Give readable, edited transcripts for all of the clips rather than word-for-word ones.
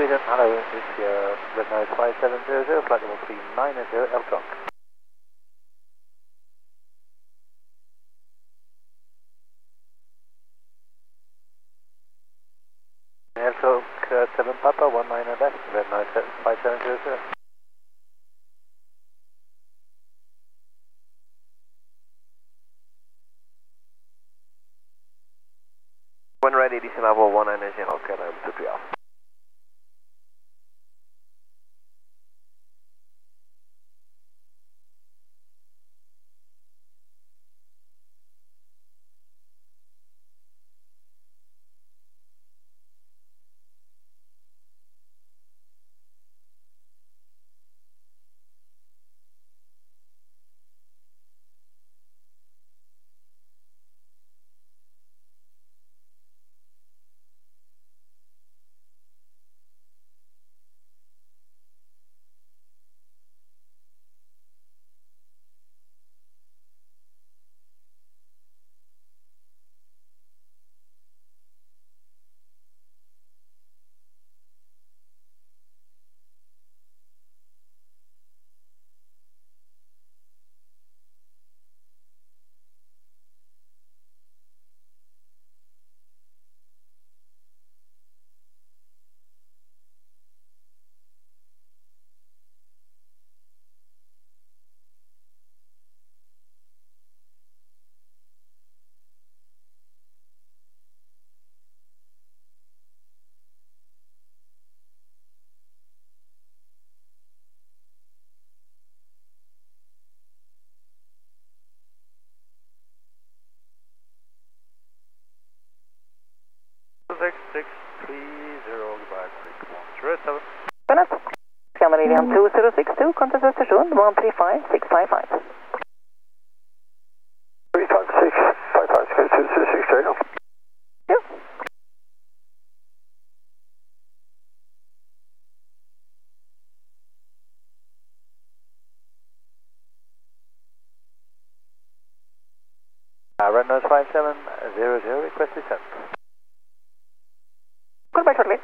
Sweden, hello, this is Red Nose 5700, flight level 390, Eltron. Eltron 7 Papa, 19 left, Red Nose 5700. When ready, DC level 19 okay, I'm 2 off. Goodnight. Scandinavian 2062, contact Östersund 135655. 35655, Yeah. Red Nose 5700, request descent. Goodbye shortly.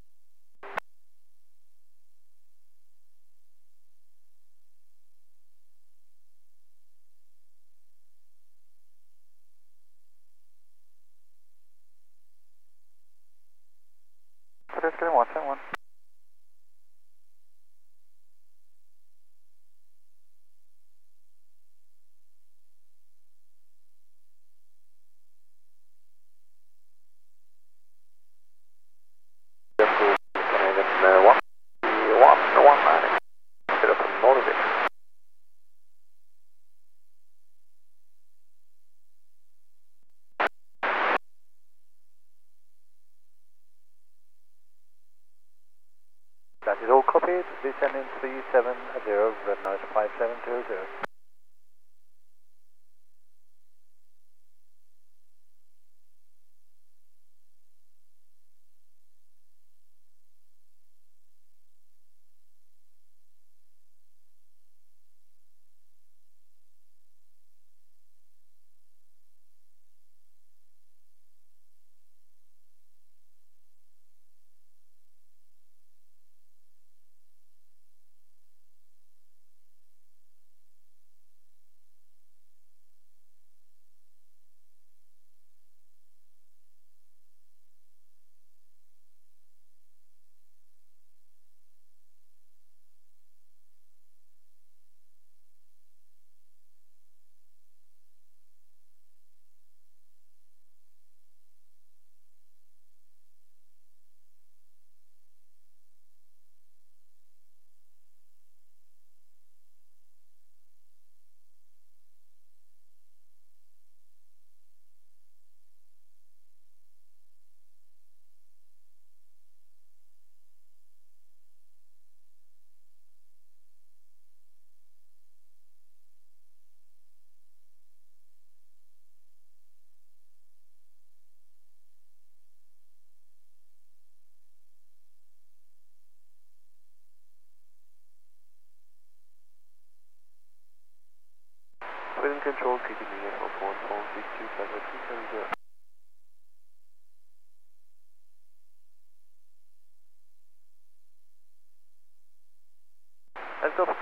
Just getting 171. That is all copied, descending 370, Red Nose 5700. Sweden control, keeping the air for 1.62,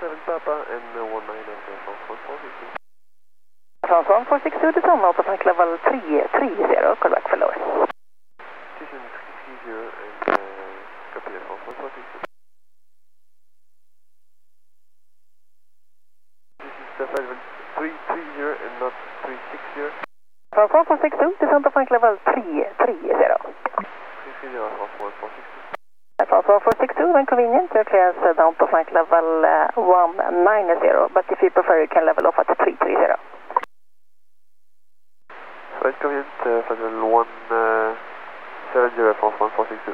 7 Papa and 19 Air France 1462. France 1462, descend autoflight level 330, call back for lower. Station 330 and copy Air France 1462. This is the flight level 330 and not 360. France 1462, descend autoflight level 330. 330 Air France 1462. France 1462, when convenient, clearance down to flight level 190, but if you prefer you can level off at 330. Flight convenient, flight level 170 Air France 1462.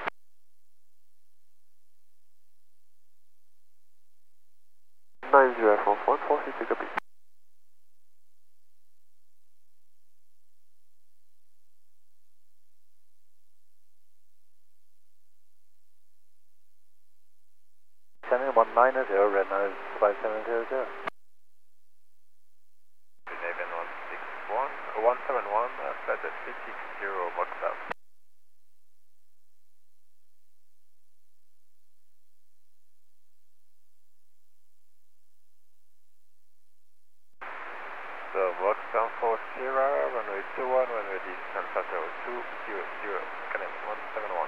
90 Air France 1462, copy. Descending 190, red nose 5700. Eleven 171, flight at 360 box up. So box down 40, runway 21, runway descent plateau 200, Canadian 171.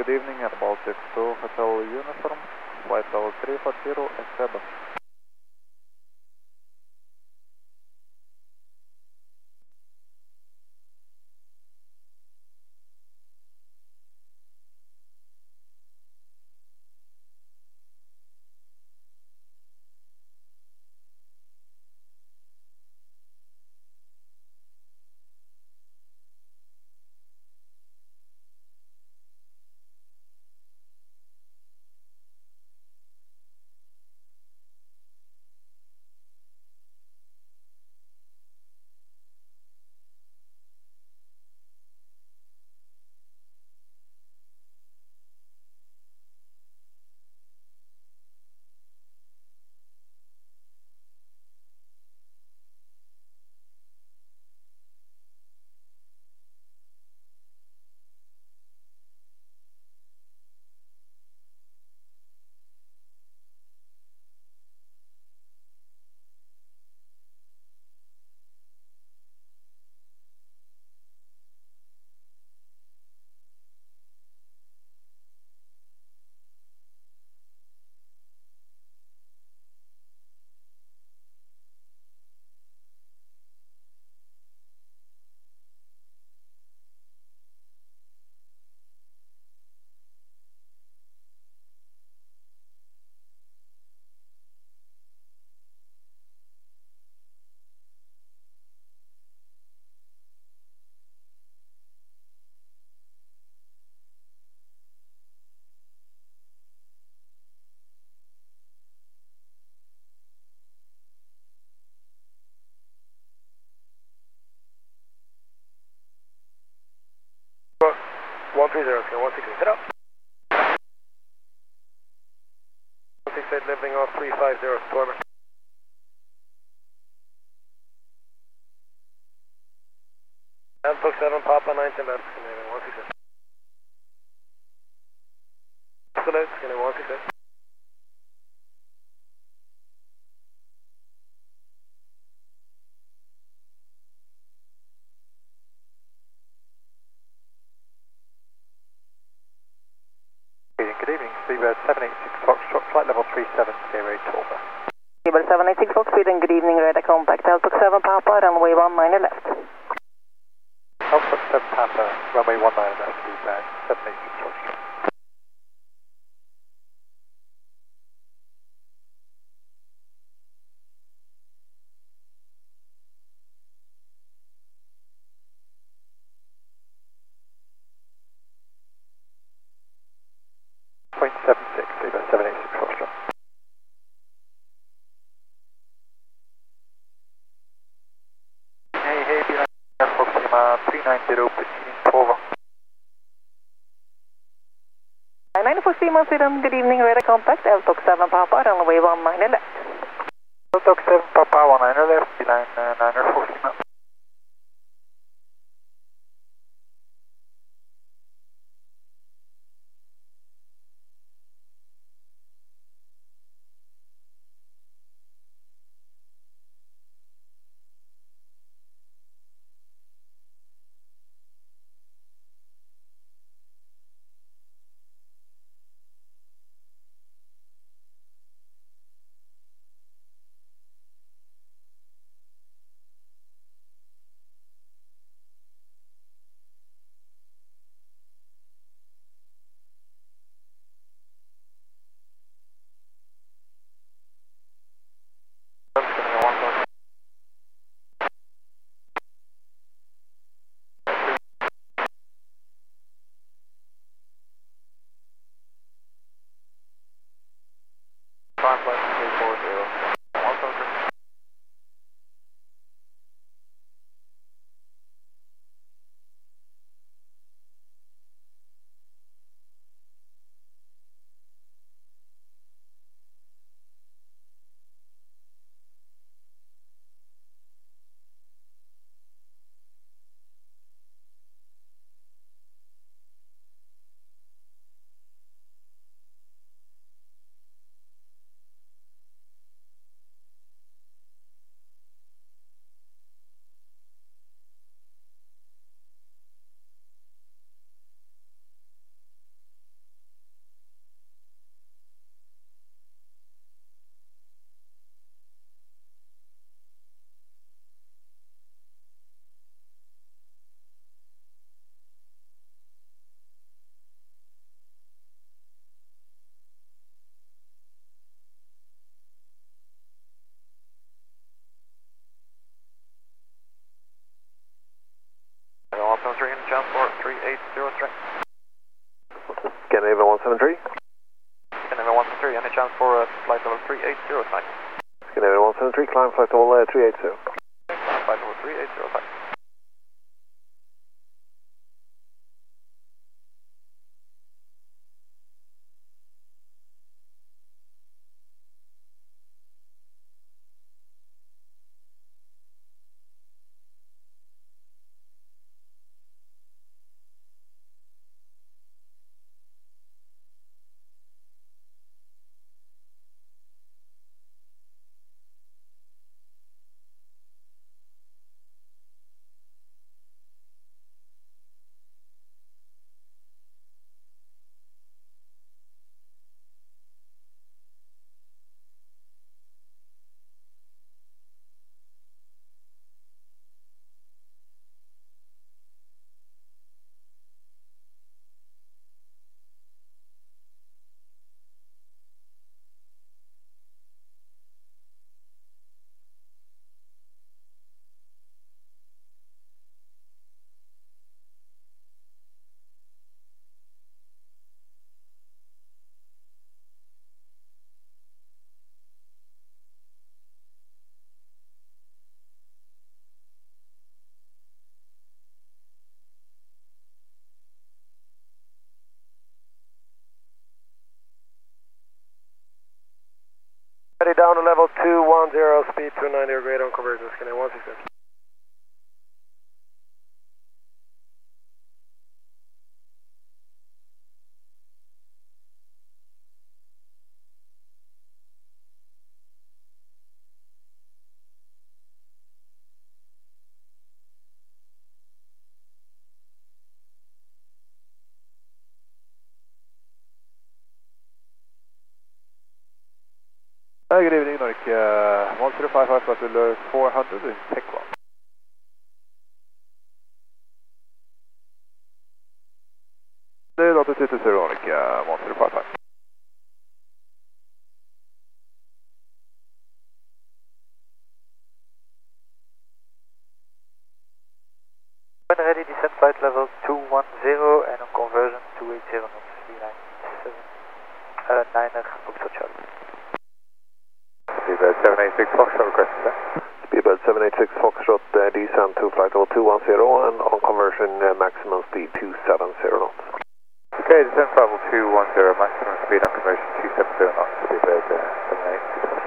good evening at Baltic 2 Hotel Uniform, flight level 340 at Well, 130, 168, head up. 168, leveling off 350, Stormer. Book 7, Papa 19 left, scanning 167. Still out, scanning 167. Good evening, Seabird 786 Foxtrot, flight level 370 Torba. Seabird 786 Fox, Sweden, good evening, radar contact, Alpha 7 Papa, runway 19 left. Alpha 7 Papa, runway 19 left, Seabird 786 Foxtrot. .76, Seabird 786 Foxtrot. Hey, Beeline, Proxima 390, proceeding Torba. 994 Seaman, Sweden, good evening, radar contact, Alpha 7 Papa, runway 19 left. Delta 7 Papa 19 left, Beeline 904 Seaman. 3 and chance for 380 straight. Scandinavia 173. Scandinavia 173, any chance for flight level 380 tonight? Scandinavia 173, climb flight level 380. Flight level 380 tonight. Ready down to level 210, speed 290, grade on conversion, Scandinavia 166. Good evening, Nordic 1055 flight level 400 in Tekwa. Delta 220 Nordic 1055. When ready, descend flight level 210 and on conversion 280 knots, 397, 9er, Foxtrot Charlie. Speedbird 786 Foxtrot requested there. Speedbird 786 Foxtrot, descend to flight level 210 and on conversion maximum speed 270 knots. Okay, descend flight level 210, maximum speed on conversion 270 knots. Speedbird 786 Foxtrot.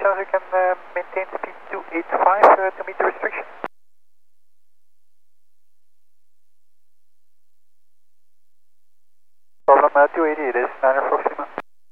chance you can maintain speed 285 to meet the restriction? Problem 280, it is 9 approximate.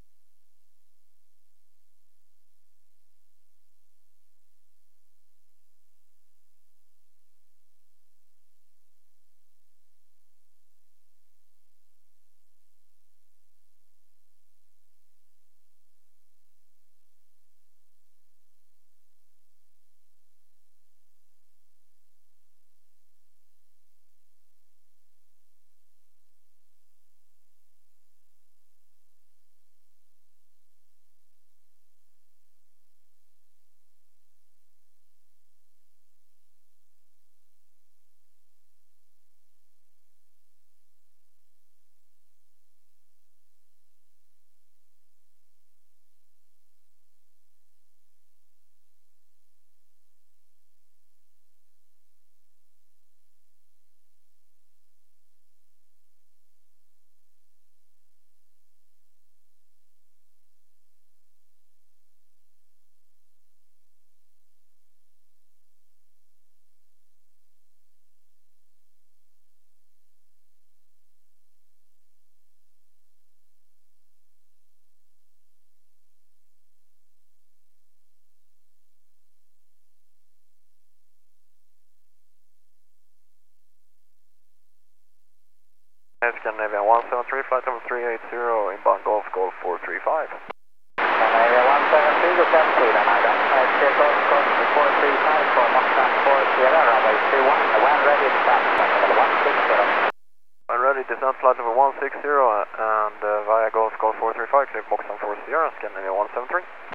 Scandinavia 173, flight level 380, inbound Golf 435. Scandinavia 173, good time, clear, and I got Golf 435 for Moxan 4 Sierra, runway 21, when ready, descent, flight level 160. When ready, descent flight level 160, and via Golf 435, clear Moxan 4 Sierra, Scandinavia 173.